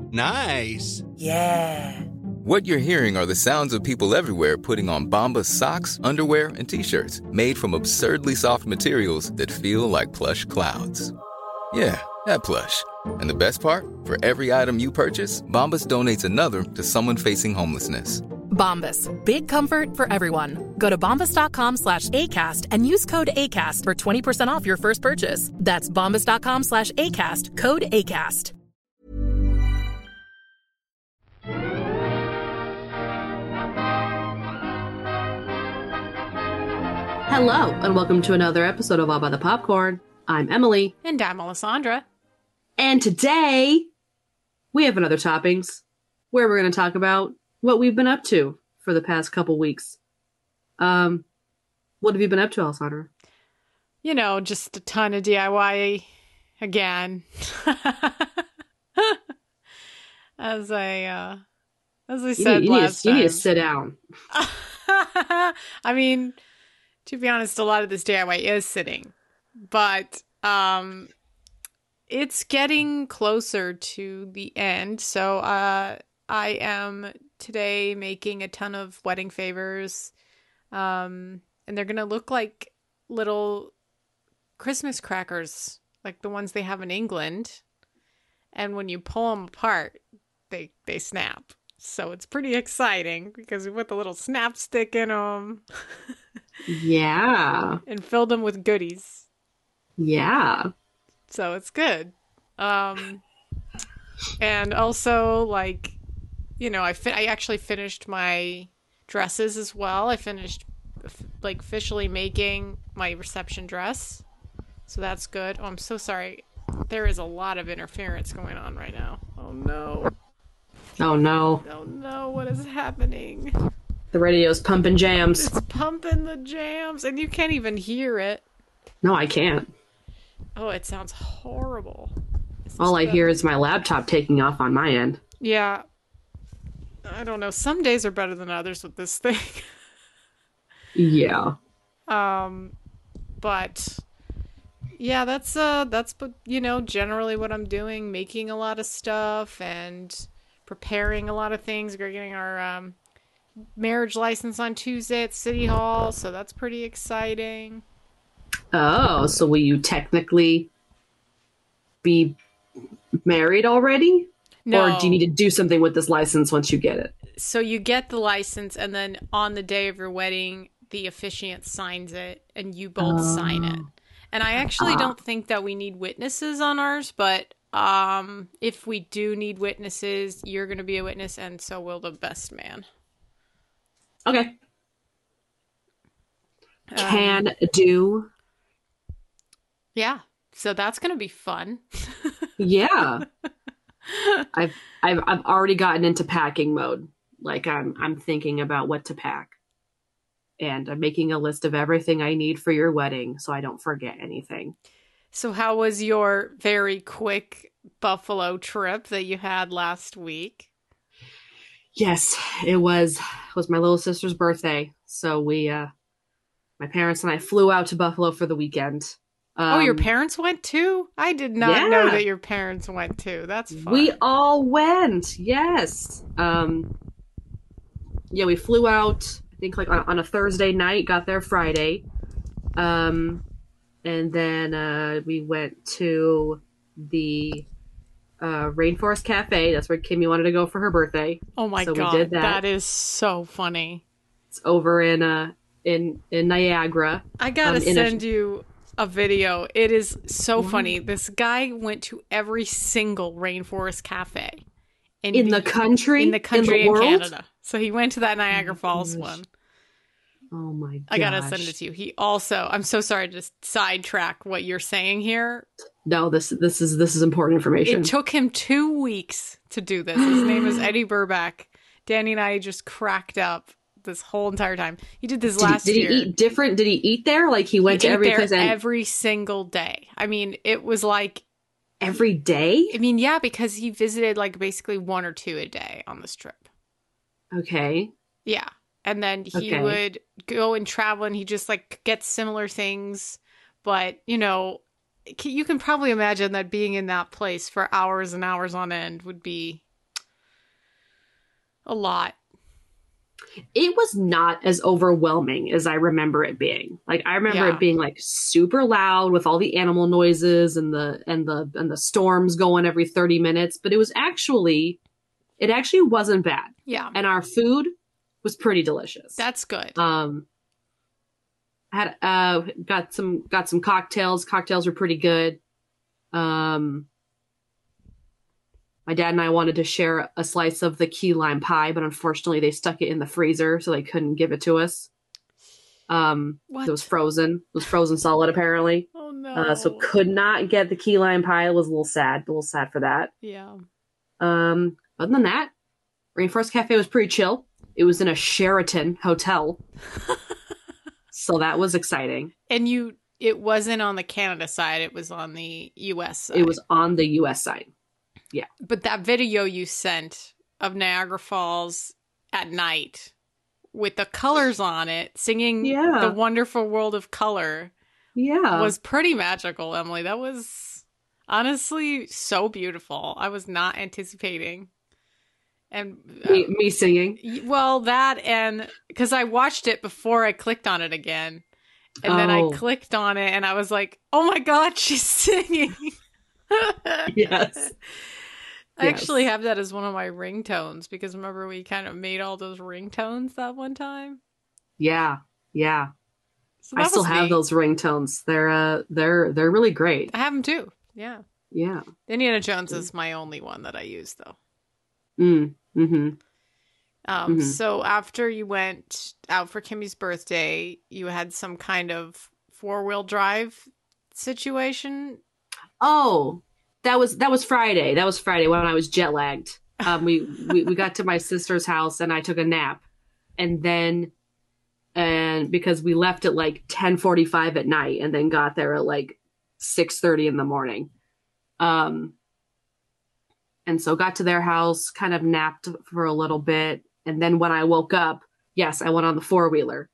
Nice. Yeah. What you're hearing are the sounds of people everywhere putting on Bombas socks, underwear, and T-shirts made from absurdly soft materials that feel like plush clouds. Yeah, that plush. And the best part? For every item you purchase, Bombas donates another to someone facing homelessness. Bombas. Big comfort for everyone. Go to bombas.com/ACAST and use code ACAST for 20% off your first purchase. That's bombas.com/ACAST. Code ACAST. Hello, and welcome to another episode of All by the Popcorn. I'm Emily. And I'm Alessandra. And today, we have another toppings where we're going to talk about what we've been up to for the past couple weeks. What have you been up to, Alessandra? You know, just a ton of DIY again. As I said last time. You need to sit down. I mean, to be honest, a lot of this DIY is sitting, but it's getting closer to the end. So I am today making a ton of wedding favors, and they're going to look like little Christmas crackers, like the ones they have in England. And when you pull them apart, they snap. So it's pretty exciting because we put the little snap stick in them. Yeah. And filled them with goodies. Yeah. So it's good. And also, like, you know, I actually finished my dresses as well. I finished, like, officially making my reception dress. So that's good. Oh, I'm so sorry. There is a lot of interference going on right now. Oh, no. Oh, no. Oh, no. What is happening? The radio's pumping jams. It's pumping the jams, and you can't even hear it. No, I can't. Oh, it sounds horrible. All I hear is my laptop taking off on my end. Yeah. I don't know. Some days are better than others with this thing. Yeah. But yeah, that's you know, generally what I'm doing, making a lot of stuff and preparing a lot of things. We're getting our marriage license on Tuesday at City Hall, so that's pretty exciting. Oh, so will you technically be married already? No. Or do you need to do something with this license once you get it? So you get the license, and then on the day of your wedding, the officiant signs it, and you both sign it. And I actually don't think that we need witnesses on ours, but if we do need witnesses, you're going to be a witness, and so will the best man. Okay. Can do. Yeah. So that's going to be fun. Yeah. I've already gotten into packing mode. Like I'm thinking about what to pack. And I'm making a list of everything I need for your wedding so I don't forget anything. So how was your very quick Buffalo trip that you had last week? Yes, it was my little sister's birthday. So we my parents and I flew out to Buffalo for the weekend. Oh, your parents went too? I did not know that your parents went too. That's fun. We all went. Yes. Yeah, we flew out, I think, like on a Thursday night, got there Friday. And then we went to the Rainforest Cafe. That's where Kimmy wanted to go for her birthday. Oh my God. We did that. That is so funny. It's over in Niagara. I gotta send you a video. It is so funny. This guy went to every single Rainforest Cafe in the country, in the world? Canada. So he went to that Niagara Falls one. Oh my gosh. I gotta send it to you. He also, I'm so sorry to sidetrack what you're saying here. No, this is important information. It took him 2 weeks to do this. His name is Eddie Burback. Danny and I just cracked up this whole entire time. He did this last year. Did he eat different? Did he eat there? Like he went to every place every single day. I mean, it was like every day? I mean, yeah, because he visited like basically 1 or 2 a day on this trip. Okay. Yeah. And then he would go and travel and he just like gets similar things. But, you know, you can probably imagine that being in that place for hours and hours on end would be A lot. It was not as overwhelming as I remember it being. Like I remember it being like super loud with all the animal noises and the storms going every 30 minutes, but it actually wasn't bad. Yeah. And our food was pretty delicious. That's good. Had got some cocktails. Cocktails were pretty good. My dad and I wanted to share a slice of the key lime pie, but unfortunately they stuck it in the freezer, so they couldn't give it to us. What? It was frozen. It was frozen solid, apparently. Oh, no. So could not get the key lime pie. It was a little sad for that. Yeah. Other than that, Rainforest Cafe was pretty chill. It was in a Sheraton hotel. So that was exciting. And it wasn't on the Canada side, it was on the US side. It was on the US side. Yeah. But that video you sent of Niagara Falls at night with the colors on it, singing The Wonderful World of Color, was pretty magical, Emily. That was honestly so beautiful. I was not anticipating. And me singing. Well, that, and because I watched it before I clicked on it again. And then I clicked on it and I was like, oh my God, she's singing. Yes. I actually have that as one of my ringtones because remember we kind of made all those ringtones that one time? Yeah. Yeah. So I still have those ringtones. They're really great. I have them too. Yeah. Yeah. Indiana Jones is my only one that I use though. So after you went out for Kimmy's birthday, you had some kind of 4-wheel drive situation. Oh, that was Friday. That was Friday when I was jet lagged. We got to my sister's house and I took a nap, and because we left at like 10:45 at night and then got there at like 6:30 in the morning. And so got to their house, kind of napped for a little bit. And then when I woke up, yes, I went on the 4-wheeler.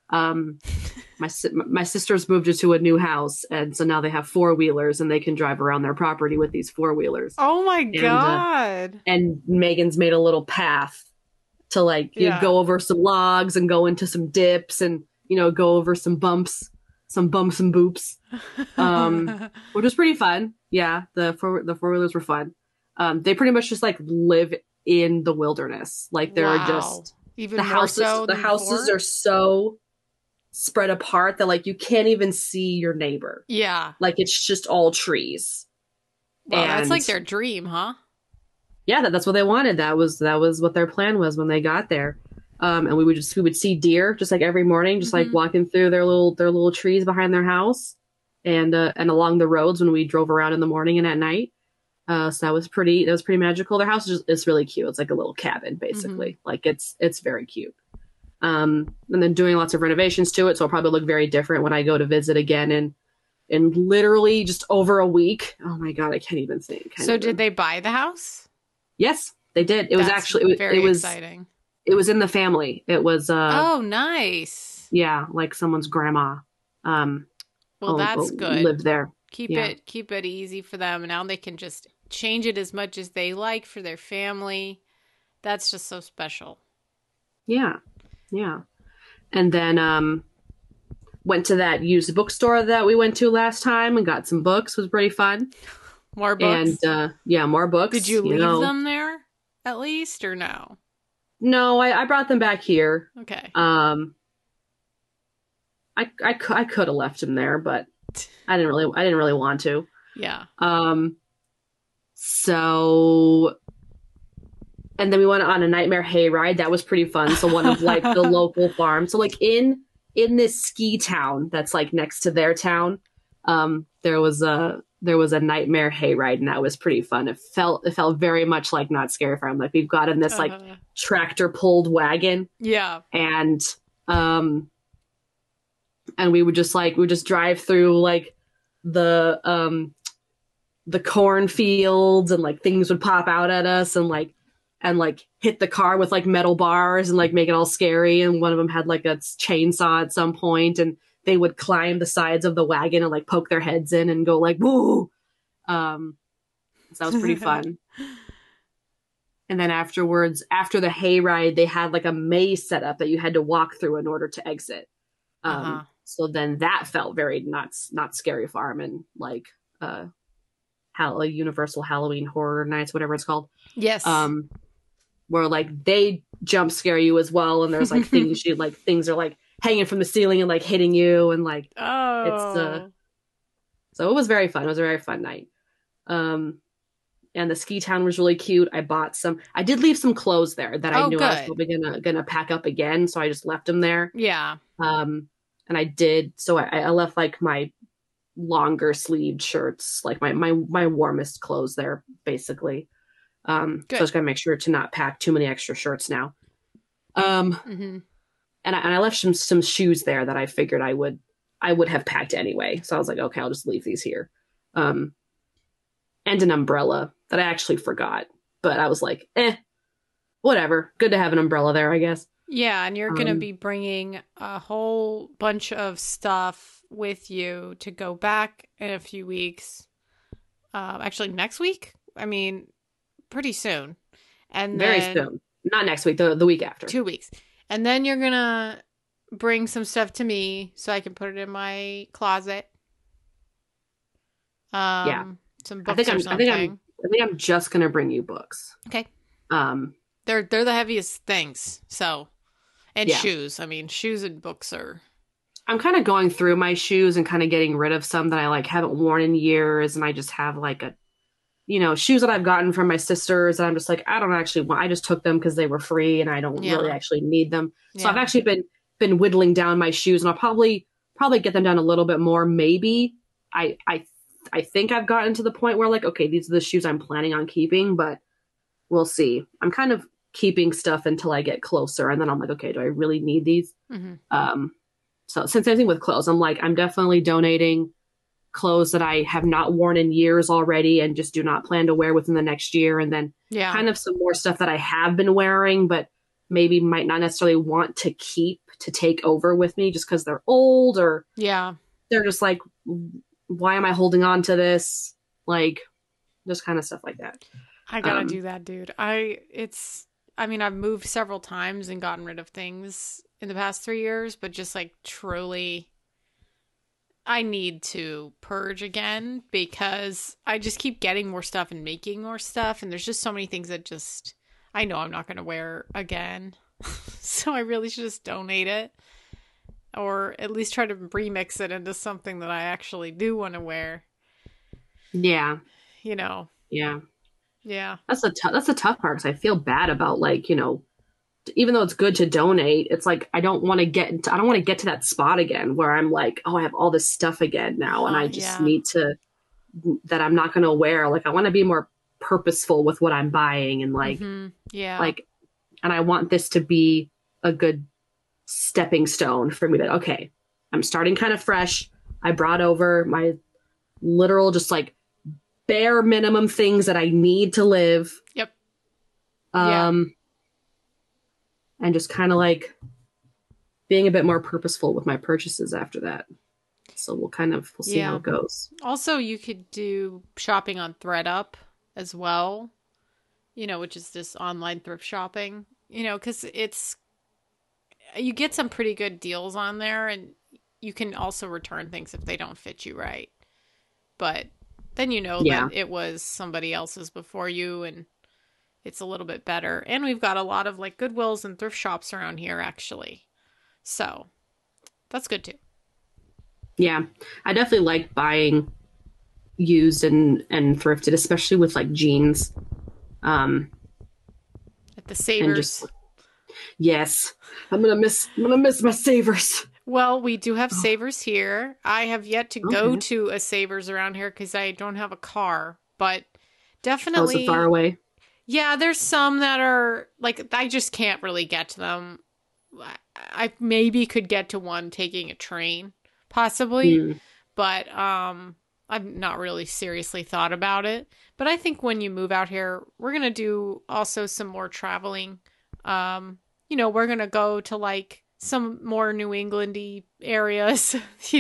My sisters moved into a new house. And so now they have 4-wheelers and they can drive around their property with these 4-wheelers. Oh my God. And Megan's made a little path to go over some logs and go into some dips and, go over some bumps and boops, which was pretty fun. Yeah. The 4-wheelers were fun. They pretty much just live in the wilderness. They're just even the more houses. so The than houses before? are so spread apart that you can't even see your neighbor. Yeah, it's just all trees. Wow, and that's their dream, huh? Yeah, that's what they wanted. That was what their plan was when they got there. And we would see deer just every morning, just walking through their little trees behind their house, and along the roads when we drove around in the morning and at night. So that was pretty magical. Their house is really cute. It's like a little cabin, basically. It's very cute. And then doing lots of renovations to it. So it'll probably look very different when I go to visit again in literally just over a week. Oh my God, I can't even think. Did they buy the house? Yes, they did. It was actually very exciting. It was in the family. It was oh, nice. Yeah, someone's grandma. Well, that's good. Lived there. Keep it easy for them. And now they can just change it as much as they like for their family. That's just so special. Yeah. Yeah. And then went to that used bookstore that we went to last time and got some books. It was pretty fun. More books? And more books. Did you leave them there at least or no? No, I brought them back here. Okay. I could have left them there, but I didn't really want to. Yeah. So, and then we went on a nightmare hayride. That was pretty fun. So one of the local farms. So in this ski town that's next to their town, there was a nightmare hayride, and that was pretty fun. It felt very much like Not Scary Farm. We've got in this tractor pulled wagon. Yeah. And we would just drive through the cornfields, and things would pop out at us and hit the car with metal bars and make it all scary. And one of them had a chainsaw at some point, and they would climb the sides of the wagon and poke their heads in and go woo. So that was pretty fun. And then afterwards, after the hayride, they had like a maze set up that you had to walk through in order to exit. So then that felt very not Scary Farm and like Universal Halloween Horror Nights, whatever it's called. Yes. Where like they jump scare you as well, and there's like things things are like hanging from the ceiling and like hitting you, and like so it was very fun. It was a very fun night. And the ski town was really cute. I did leave some clothes there that I knew I was probably gonna pack up again, so I just left them there. Yeah. And I did, so I left like my longer sleeved shirts, like my warmest clothes there, basically. So I just gotta make sure to not pack too many extra shirts now. And I left some shoes there that I figured I would have packed anyway. So I was like, okay, I'll just leave these here. And an umbrella that I actually forgot, but I was like, whatever. Good to have an umbrella there, I guess. Yeah, and you're going to be bringing a whole bunch of stuff with you to go back in a few weeks. Actually, next week? I mean, pretty soon. And very soon. Not next week, the week after. 2 weeks. And then you're going to bring some stuff to me so I can put it in my closet. Yeah. Some books or something. I think I'm just going to bring you books. Okay. They're the heaviest things, so... And shoes. I mean, shoes and books are... I'm kind of going through my shoes and kind of getting rid of some that I like haven't worn in years, and I just have like shoes that I've gotten from my sisters, and I'm just like, I don't actually want... I just took them because they were free, and I don't really actually need them. So I've actually been whittling down my shoes, and I'll probably get them down a little bit more, maybe. I think I've gotten to the point where like, okay, these are the shoes I'm planning on keeping, but we'll see. I'm kind of keeping stuff until I get closer, and then I'm like, okay, do I really need these? So same thing with clothes. I'm definitely donating clothes that I have not worn in years already and just do not plan to wear within the next year, and then kind of some more stuff that I have been wearing but maybe might not necessarily want to keep to take over with me just because they're old, or they're just like, why am I holding on to this? Like, just kind of stuff like that. I gotta do that, dude. I've moved several times and gotten rid of things in the past 3 years, but just like truly, I need to purge again because I just keep getting more stuff and making more stuff. And there's just so many things that I know I'm not going to wear again. So I really should just donate it, or at least try to remix it into something that I actually do want to wear. Yeah. Yeah. Yeah. That's the tough part, because I feel bad about like, even though it's good to donate, it's like I don't want to get to that spot again where I'm like, oh, I have all this stuff again now, and I just need to, that I'm not going to wear. Like, I want to be more purposeful with what I'm buying, and like, like, and I want this to be a good stepping stone for me that, okay, I'm starting kind of fresh. I brought over my literal, just like bare minimum things that I need to live. Yep. And just kind of like being a bit more purposeful with my purchases after that. So we'll see how it goes. Also, you could do shopping on ThredUp as well, which is this online thrift shopping, because you get some pretty good deals on there, and you can also return things if they don't fit you right. But then that it was somebody else's before you, and it's a little bit better. And we've got a lot of like Goodwills and thrift shops around here, actually. So that's good too. Yeah, I definitely like buying used and thrifted, especially with like jeans. At the Savers. Yes, I'm gonna miss my Savers. Well, we do have Savers here. I have yet to go to a Savers around here because I don't have a car, but definitely. Oh, is it far away? Yeah, there's some that are like, I just can't really get to them. I maybe could get to one taking a train, possibly, but I've not really seriously thought about it. But I think when you move out here, we're gonna do also some more traveling. We're gonna go to like some more New England-y areas,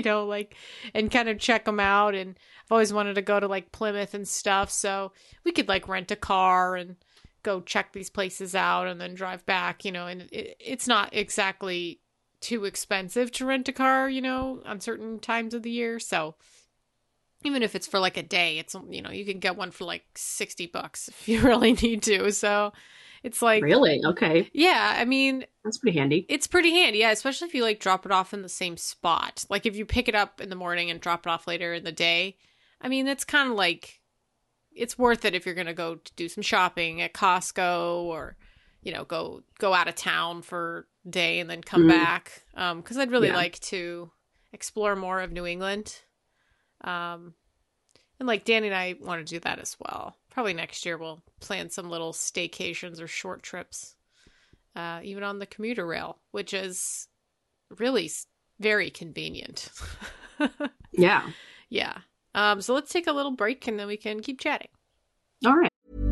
and kind of check them out. And I've always wanted to go to like Plymouth and stuff, so we could like rent a car and go check these places out and then drive back, and it's not exactly too expensive to rent a car, on certain times of the year. So even if it's for like a day, it's, you can get one for like $60 if you really need to. So it's like, really? Okay. Yeah. I mean, that's pretty handy. It's pretty handy. Yeah. Especially if you like drop it off in the same spot. Like if you pick it up in the morning and drop it off later in the day, I mean, that's kind of like, it's worth it if you're going to go to do some shopping at Costco or, go out of town for a day and then come back. Cause I'd really like to explore more of New England. And like Danny and I want to do that as well. Probably next year we'll plan some little staycations or short trips, even on the commuter rail, which is really very convenient. Yeah. Yeah. So let's take a little break and then we can keep chatting. All right.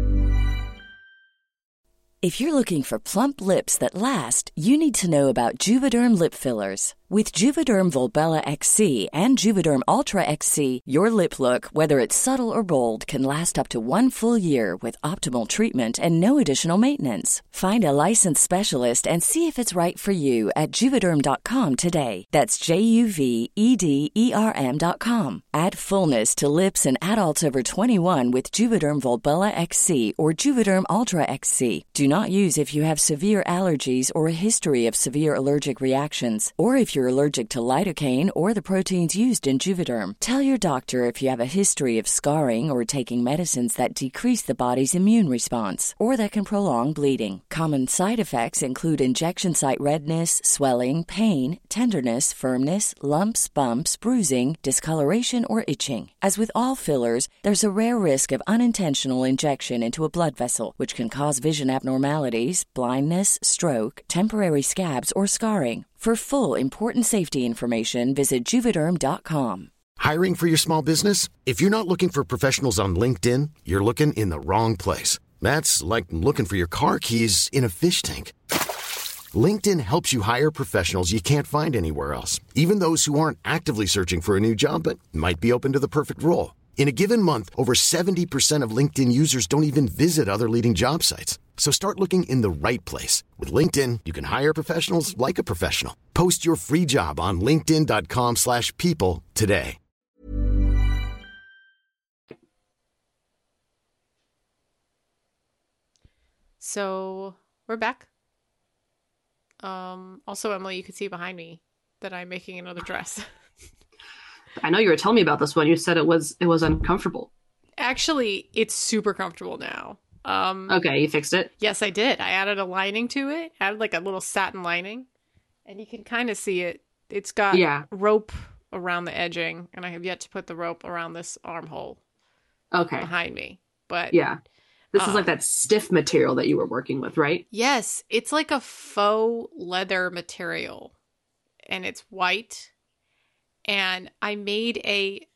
If you're looking for plump lips that last, you need to know about Juvederm lip fillers. With Juvederm Volbella XC and Juvederm Ultra XC, your lip look, whether it's subtle or bold, can last up to 1 full year with optimal treatment and no additional maintenance. Find a licensed specialist and see if it's right for you at Juvederm.com today. That's JUVEDERM.com. Add fullness to lips in adults over 21 with Juvederm Volbella XC or Juvederm Ultra XC. Do not use if you have severe allergies or a history of severe allergic reactions, or if you're allergic to lidocaine or the proteins used in Juvederm. Tell your doctor if you have a history of scarring or taking medicines that decrease the body's immune response or that can prolong bleeding. Common side effects include injection site redness, swelling, pain, tenderness, firmness, lumps, bumps, bruising, discoloration, or itching. As with all fillers, there's a rare risk of unintentional injection into a blood vessel, which can cause vision abnormalities, blindness, stroke, temporary scabs, or scarring. For full, important safety information, visit Juvederm.com. Hiring for your small business? If you're not looking for professionals on LinkedIn, you're looking in the wrong place. That's like looking for your car keys in a fish tank. LinkedIn helps you hire professionals you can't find anywhere else, even those who aren't actively searching for a new job but might be open to the perfect role. In a given month, over 70% of LinkedIn users don't even visit other leading job sites. So start looking in the right place. With LinkedIn, you can hire professionals like a professional. Post your free job on linkedin.com/people today. So we're back. Also, Emily, you can see behind me that I'm making another dress. I know you were telling me about this one. You said it was uncomfortable. Actually, it's super comfortable now. Okay, you fixed it? Yes, I did. I added a lining to it. I added like a little satin lining. And you can kind of see it. It's got rope around the edging. And I have yet to put the rope around this armhole behind me. But yeah, this is like that stiff material that you were working with, right? Yes, it's like a faux leather material. And it's white. And I made a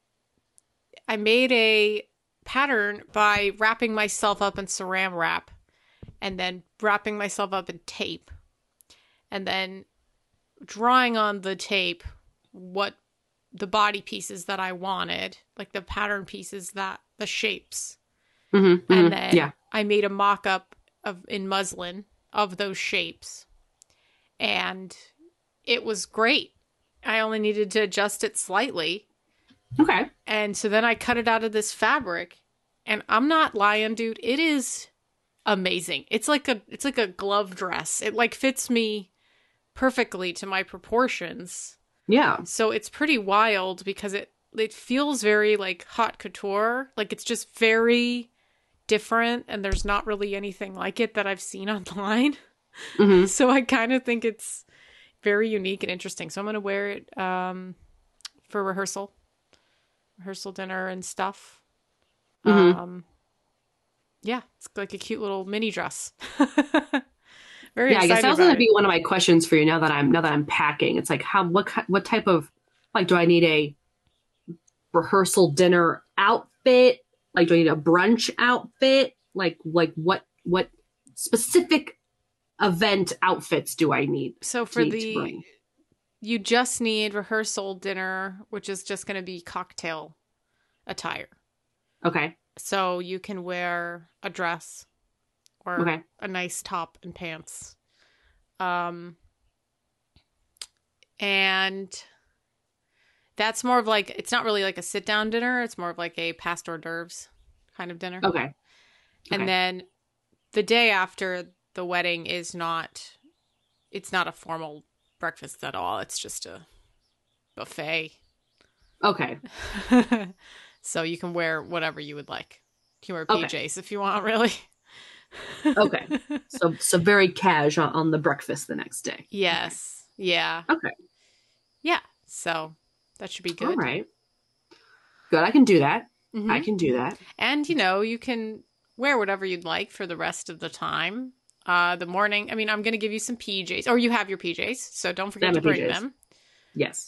pattern by wrapping myself up in saran wrap and then wrapping myself up in tape and then drawing on the tape what the body pieces that I wanted, like the pattern pieces, that the shapes. And then I made a mock-up in muslin of those shapes. And it was great. I only needed to adjust it slightly. Okay. And so then I cut it out of this fabric, and I'm not lying, dude. It is amazing. It's like a glove dress. It like fits me perfectly to my proportions. Yeah. So it's pretty wild because it feels very like haute couture. Like it's just very different, and there's not really anything like it that I've seen online. So I kind of think it's very unique and interesting. So I'm going to wear it for rehearsal dinner and stuff. Yeah, it's like a cute little mini dress. Very excited. I guess that was going to be one of my questions for you now that I'm packing. It's like what type of, like, do I need a rehearsal dinner outfit? Like, do I need a brunch outfit? Like what specific event outfits do I need? So for you just need rehearsal dinner, which is just going to be cocktail attire. Okay. So you can wear a dress or a nice top and pants. And that's more of like, it's not really like a sit down dinner. It's more of like a past hors d'oeuvres kind of dinner. Okay. And then the day after the wedding it's not a formal breakfast at all. It's just a buffet. Okay. So you can wear whatever you would like. You can wear PJs if you want, really. Okay. So very cash on the breakfast the next day. Yes. Okay. Yeah. Okay. Yeah. So that should be good. All right. Good. I can do that. Mm-hmm. I can do that. And, you can wear whatever you'd like for the rest of the time. The morning, I'm going to give you some PJs. Or you have your PJs, so don't forget to bring them. Yes.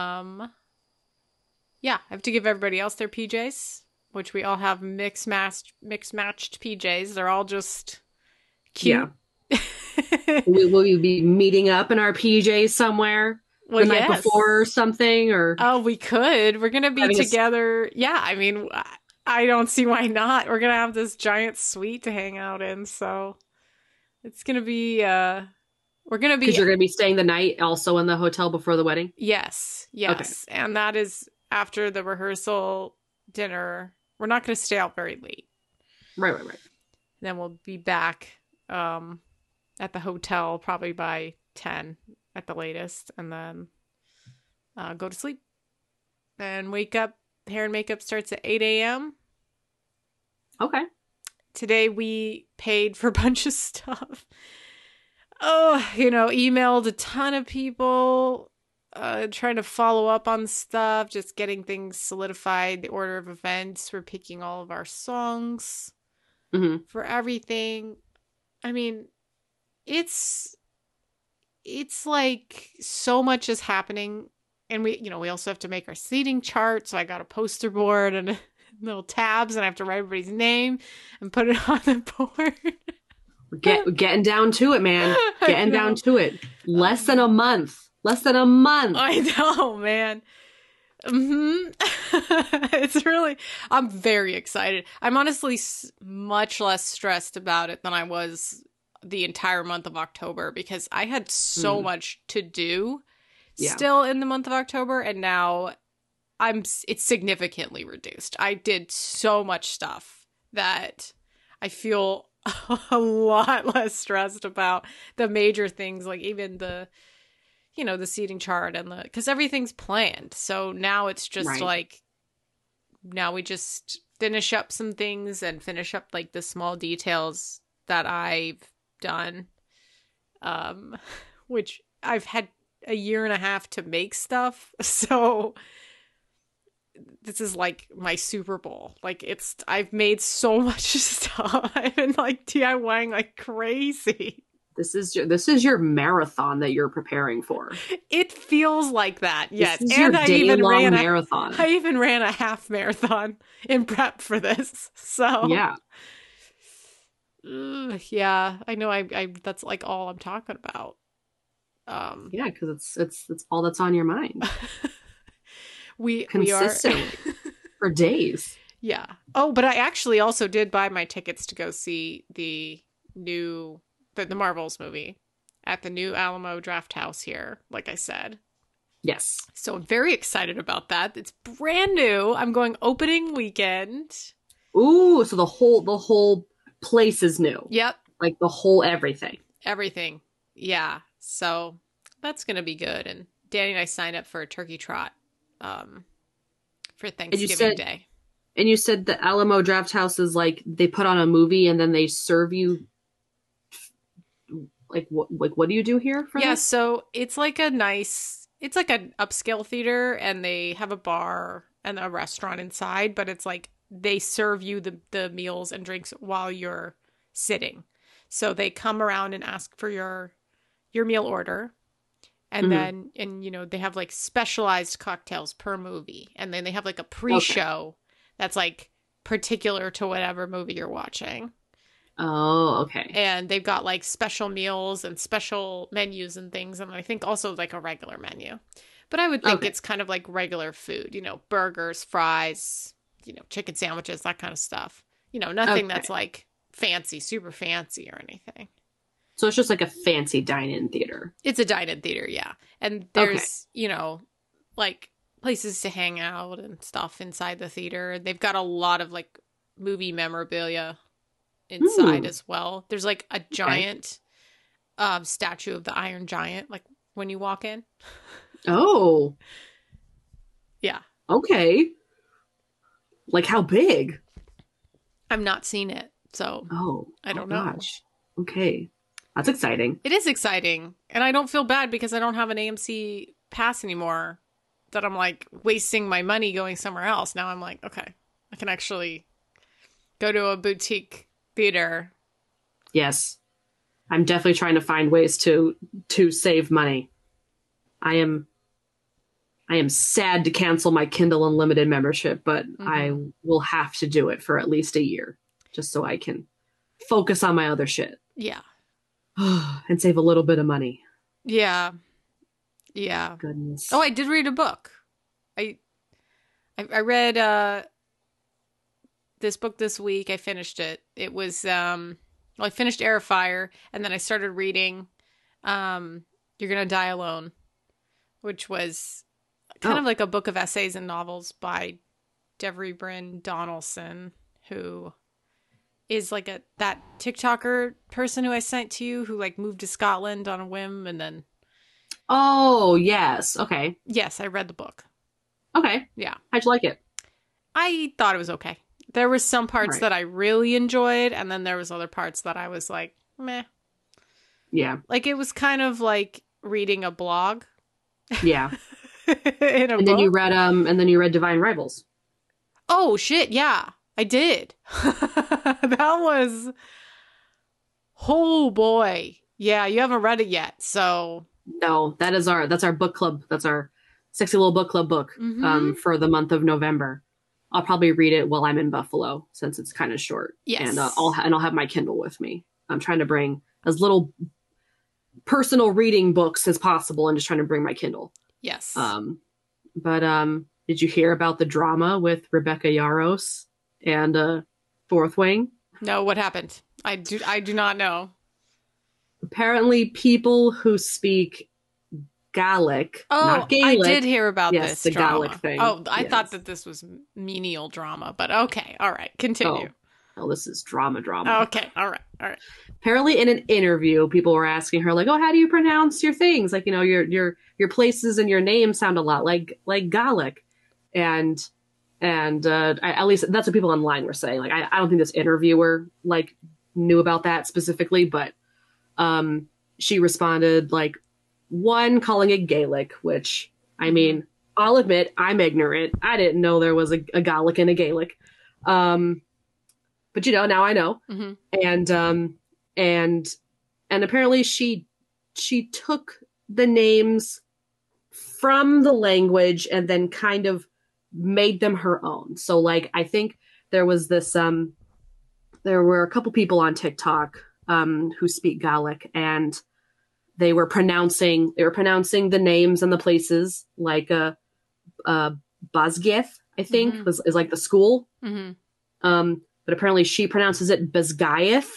Yeah, I have to give everybody else their PJs, which we all have mix-matched PJs. They're all just cute. Yeah. Will you be meeting up in our PJs somewhere the night before or something? Or we could. We're going to be together. Yeah, I don't see why not. We're going to have this giant suite to hang out in, so it's going to be... we're going to be... Because you're going to be staying the night also in the hotel before the wedding? Yes. Okay. And that is after the rehearsal dinner. We're not going to stay out very late. Right. Then we'll be back at the hotel probably by 10 at the latest, and then go to sleep. And wake up. Hair and makeup starts at 8 a.m. Okay. Today we paid for a bunch of stuff. Emailed a ton of people, trying to follow up on stuff, just getting things solidified, the order of events. We're picking all of our songs for everything. It's like so much is happening. And we also have to make our seating chart. So I got a poster board and little tabs, and I have to write everybody's name and put it on the board. We're getting down to it, man. Getting down to it. Less than a month. I know, man. It's really, I'm very excited. I'm honestly much less stressed about it than I was the entire month of October, because I had so much to do still in the month of October, and now it's significantly reduced. I did so much stuff that I feel a lot less stressed about the major things, like even the seating chart and because everything's planned. So now it's just now we just finish up some things and finish up like the small details that I've done, which I've had a year and a half to make stuff. So this is like my Super Bowl. Like I've made so much stuff. I've been like DIYing like crazy. This is your marathon that you're preparing for. It feels like that. Yes. This is and your day-long marathon. I even ran a half marathon in prep for this. So yeah. Yeah, I know. I that's like all I'm talking about. Yeah, because it's all that's on your mind. we consistently for days. Yeah. Oh, but I actually also did buy my tickets to go see the Marvels movie at the new Alamo Drafthouse here, like I said. Yes. So I'm very excited about that. It's brand new. I'm going opening weekend. Ooh, so the whole place is new. Yep. Like the whole everything. Everything. Yeah. So that's going to be good. And Danny and I signed up for a turkey trot for Thanksgiving Day. And you said the Alamo Drafthouse is like they put on a movie and then they serve you. What do you do here for this? So it's like an upscale theater, and they have a bar and a restaurant inside, but it's like they serve you the meals and drinks while you're sitting. So they come around and ask for your meal order. And then, they have like specialized cocktails per movie. And then they have like a pre-show that's like particular to whatever movie you're watching. Oh, okay. And they've got like special meals and special menus and things. And I think also like a regular menu. But I would think it's kind of like regular food, burgers, fries, chicken sandwiches, that kind of stuff. Nothing that's like fancy, super fancy or anything. So it's just like a fancy dine-in theater. It's a dine-in theater, yeah. And there's, you know, like places to hang out and stuff inside the theater. They've got a lot of like movie memorabilia inside as well. There's like a giant statue of the Iron Giant, like when you walk in. Oh. Yeah. Okay. Like how big? I've not seen it, so I don't know. Gosh. Okay. That's exciting. It is exciting. And I don't feel bad because I don't have an AMC pass anymore that I'm like wasting my money going somewhere else. Now I'm like, okay, I can actually go to a boutique theater. Yes. I'm definitely trying to find ways to save money. I am sad to cancel my Kindle Unlimited membership, but I will have to do it for at least a year just so I can focus on my other shit. Yeah. And save a little bit of money. Yeah. Yeah. Goodness. Oh, I did read a book. I read this book this week. I finished it. It was I finished Air of Fire, and then I started reading You're Gonna Die Alone, which was kind of like a book of essays and novels by Devery Bryn Donaldson, who is like that TikToker person who I sent to you, who like moved to Scotland on a whim and then. Oh, yes. Okay. Yes, I read the book. Okay. Yeah. How'd you like it? I thought it was okay. There were some parts that I really enjoyed, and then there was other parts that I was like, meh. Yeah. Like it was kind of like reading a blog. Yeah. in a book. And then you read Divine Rivals. Oh shit, yeah. I did. That was, oh boy. Yeah, you haven't read it yet, so. No, that's our book club. That's our sexy little book club book for the month of November. I'll probably read it while I'm in Buffalo since it's kind of short. Yes. And I'll have my Kindle with me. I'm trying to bring as little personal reading books as possible and just trying to bring my Kindle. Yes. But did you hear about the drama with Rebecca Yaros and Fourth Wing? No, what happened? I do not know. Apparently people who speak Gaelic, not Gaelic. I did hear about this the drama. Gaelic thing. Oh, I thought that this was menial drama, but okay. All right. Continue. Oh, this is drama. Okay. All right. Apparently in an interview, people were asking her like, oh, how do you pronounce your things? Like, you know, your places and your name sound a lot like Gaelic. And at least that's what people online were saying. Like, I don't think this interviewer like knew about that specifically, but she responded like, one, calling it Gaelic, which, I mean, I'll admit I'm ignorant. I didn't know there was a Gaelic and a Gaelic. But you know, now I know. Mm-hmm. And apparently she took the names from the language and then kind of made them her own. So like, I think there was this, there were a couple people on TikTok, who speak Gaelic, and they were pronouncing the names and the places like, Basgiath, I think is like the school. Mm-hmm. But apparently she pronounces it Basgiath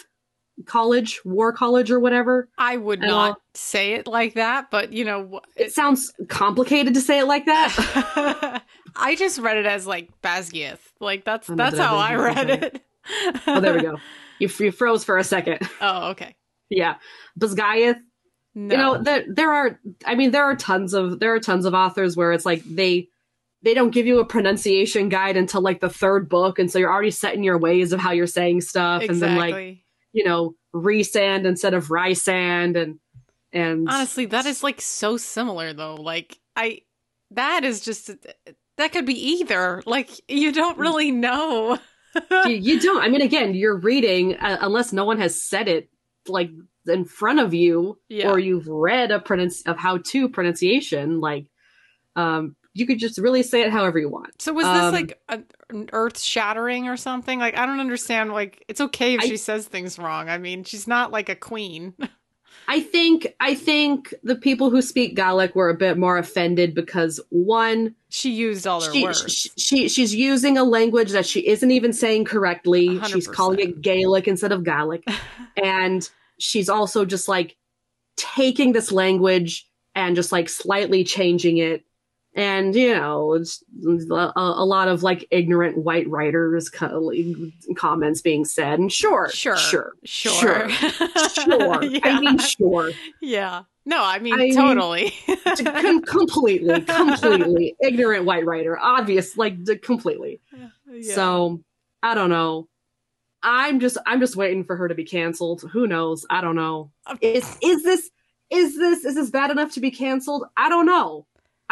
War College or whatever. I would not say it like that, but you know, it sounds complicated to say it like that. I just read it as like Basgiath. Like that's how I read it. Oh, there we go. You froze for a second. Oh, okay. Yeah. Basgiath. No. You know, there are tons of authors where it's like they don't give you a pronunciation guide until like the third book, and so you're already set in your ways of how you're saying stuff. Exactly. And then like, you know, Rysand instead of Rysand, and honestly, that is like so similar though. Like that could be either. Like you don't really know. you don't. I mean, again, you're reading unless no one has said it like in front of you, or you've read of how-to pronunciation. Like, you could just really say it however you want. So was this like an earth-shattering or something? Like, I don't understand. Like, it's okay if she says things wrong. I mean, she's not like a queen. I think the people who speak Gaelic were a bit more offended because one, She used all their words. she's using a language that she isn't even saying correctly. She's 100%. calling it Gaelic instead of Gaelic. And she's also just like taking this language and just like slightly changing it. And, you know, it's a lot of like ignorant white writers comments being said. And sure. Yeah. I mean, sure. Yeah. No, I mean totally. completely ignorant white writer. Obvious, like completely. Yeah. So I don't know. I'm just waiting for her to be canceled. Who knows? I don't know. Is this bad enough to be canceled? I don't know.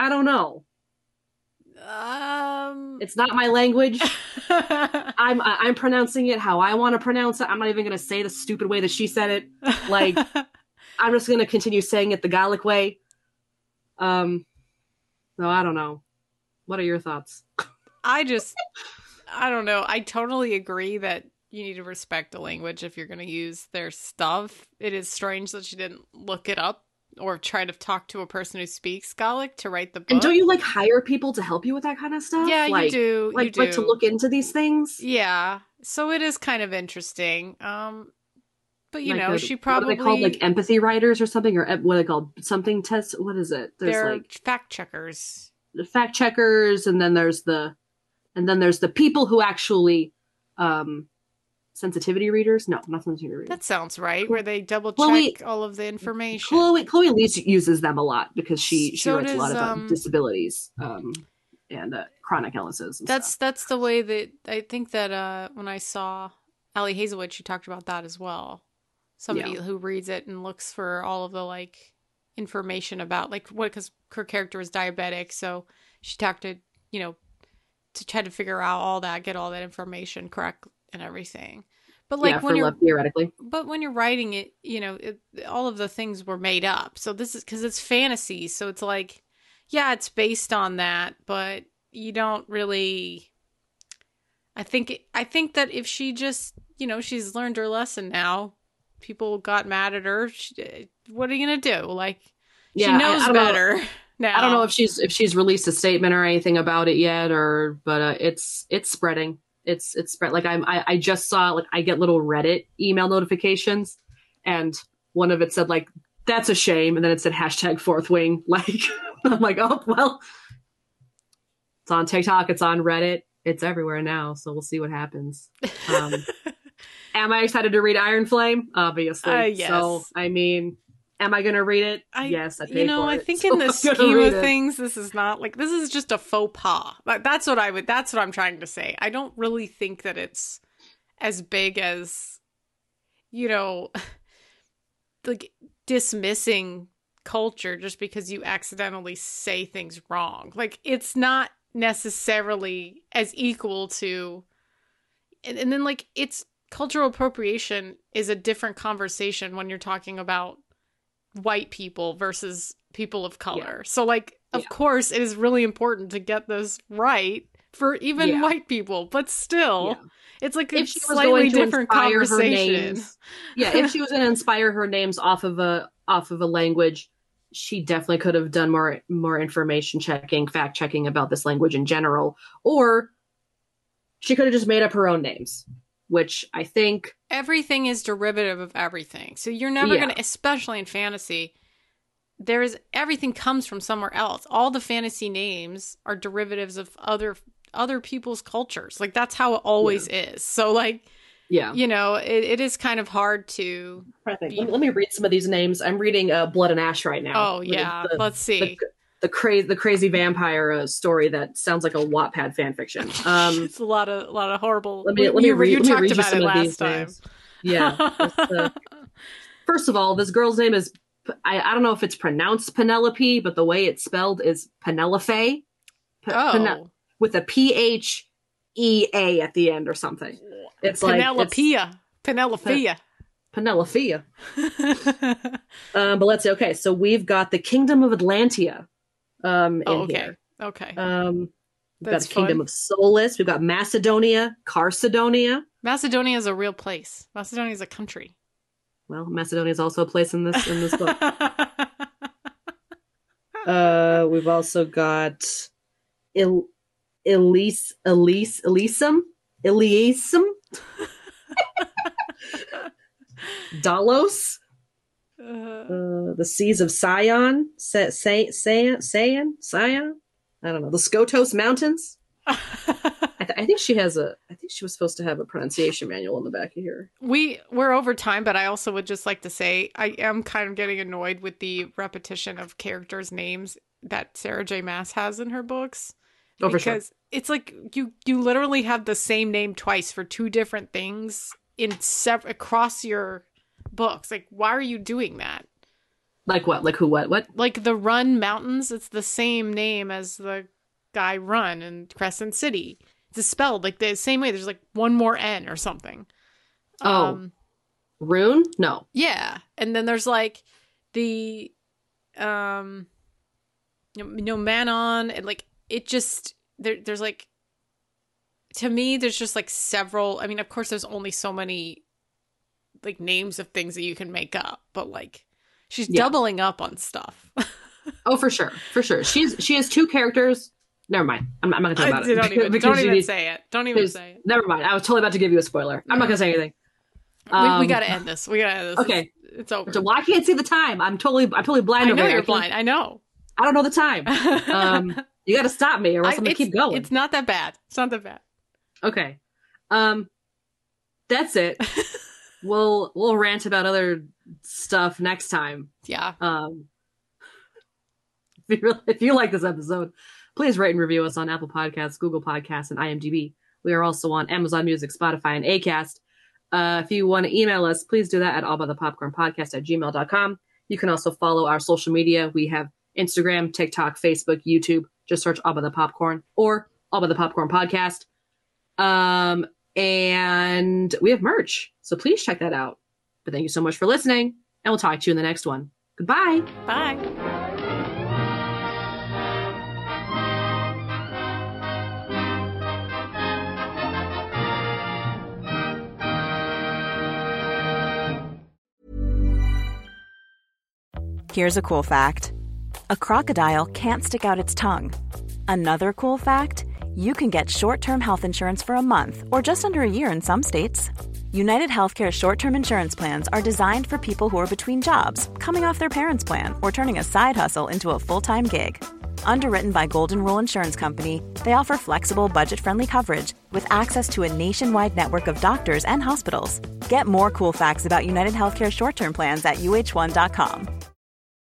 It's not my language. I'm pronouncing it how I want to pronounce it. I'm not even going to say the stupid way that she said it. Like, I'm just going to continue saying it the Gaelic way. No, I don't know. What are your thoughts? I don't know. I totally agree that you need to respect the language if you're going to use their stuff. It is strange that she didn't look it up or try to talk to a person who speaks Gaelic to write the book. And don't you like hire people to help you with that kind of stuff? Yeah, like, you do. Like to look into these things? Yeah. So it is kind of interesting. But you like know, she probably... What are they called? Like empathy writers or something? Or what are they called? Something tests? What is it? They're like fact checkers. The fact checkers, and then there's the people who actually sensitivity readers. No, not sensitivity readers. That sounds right. Where they double check all of the information. Chloe Lees uses them a lot because she writes a lot about disabilities and chronic illnesses. And that's the way that I think that when I saw Ali Hazelwood, she talked about that as well. Somebody who reads it and looks for all of the like information about like what, because her character is diabetic, so she talked to to try to figure out all that, get all that information correct and everything. But like when you're theoretically, but when you're writing it, all of the things were made up. So this is because it's fantasy. So it's like, yeah, it's based on that, but you don't really. I think that if she just, she's learned her lesson now. People got mad at her. What are you gonna do? Like, she knows better now. I don't know if she's released a statement or anything about it yet, but it's spreading. It's spread. Like I just saw, like, I get little Reddit email notifications, and one of it said like, "That's a shame," and then it said #4th wing. Like, I'm like, oh well. It's on TikTok. It's on Reddit. It's everywhere now. So we'll see what happens. Am I excited to read Iron Flame? Obviously. Yes. So I mean, am I going to read it? Yes, I paid for it. I think in the scheme of things, this is not like, this is just a faux pas. That's what I'm trying to say. I don't really think that it's as big as, like dismissing culture just because you accidentally say things wrong. Like, it's not necessarily as equal to, and then like, it's cultural appropriation is a different conversation when you're talking about white people versus people of color. Yeah. So like, of course, it is really important to get this right for even white people, but still, it's like a slightly different conversation. If she was going to inspire her names off of a language, she definitely could have done more information checking, fact checking about this language in general, or she could have just made up her own names. Which I think... Everything is derivative of everything. So you're never going to, especially in fantasy, everything comes from somewhere else. All the fantasy names are derivatives of other people's cultures. Like, that's how it always is. So, like, it is kind of hard to... Let me read some of these names. I'm reading Blood and Ash right now. Oh, yeah. Let's see. The crazy vampire story that sounds like a Wattpad fan fiction. It's a lot of horrible. Let me read. You talked read about it last time. Names. Yeah. First of all, this girl's name is I don't know if it's pronounced Penelope, but the way it's spelled is Penelope. With a PHEA at the end or something. It's Penelope. Penelope. But let's see. Okay, so we've got the Kingdom of Atlantia. Here. Okay. We've got the Kingdom of Solus. We've got Macedonia, Carcedonia. Macedonia is a real place. Macedonia is a country. Well, Macedonia is also a place in this book. We've also got Elysium, Dalos, the Seas of Sion, Sion. I don't know, the Skotos Mountains. I think she was supposed to have a pronunciation manual in the back of here. We're over time, but I also would just like to say I am kind of getting annoyed with the repetition of characters' names that Sarah J. Maas has in her books. Oh, for sure. Because it's like you literally have the same name twice for two different things across your books. Like, why are you doing that? Like what? Like who? What? Like the Run Mountains, it's the same name as the guy Run in Crescent City. It's spelled like the same way. There's like one more N or something. Rune? No. Yeah. And then there's like the Manon, and like it just there's like, to me there's just like several. I mean, of course there's only so many like names of things that you can make up, but like she's doubling up on stuff. Oh, for sure. She has two characters. Never mind. I'm not going to talk about it. Don't even say it. Don't even say it. Never mind. I was totally about to give you a spoiler. I'm not going to say anything. We got to end this. Okay. It's over. So, well, I can't see the time. I'm totally blind. I know you're blind. I know. I don't know the time. You got to stop me, or else I'm going to keep going. It's not that bad. Okay. That's it. We'll rant about other stuff next time. Yeah. If you like this episode, please rate and review us on Apple Podcasts, Google Podcasts, and IMDb. We are also on Amazon Music, Spotify, and Acast. If you want to email us, please do that at allbythepopcornpodcast@gmail.com. You can also follow our social media. We have Instagram, TikTok, Facebook, YouTube. Just search All By The Popcorn or All By The Popcorn Podcast. And we have merch, so please check that out. But thank you so much for listening, and we'll talk to you in the next one. Goodbye. Bye. Here's a cool fact. A crocodile can't stick out its tongue. Another cool fact, you can get short-term health insurance for a month or just under a year in some states. United Healthcare short-term insurance plans are designed for people who are between jobs, coming off their parents' plan, or turning a side hustle into a full-time gig. Underwritten by Golden Rule Insurance Company, they offer flexible, budget-friendly coverage with access to a nationwide network of doctors and hospitals. Get more cool facts about United Healthcare short-term plans at uh1.com.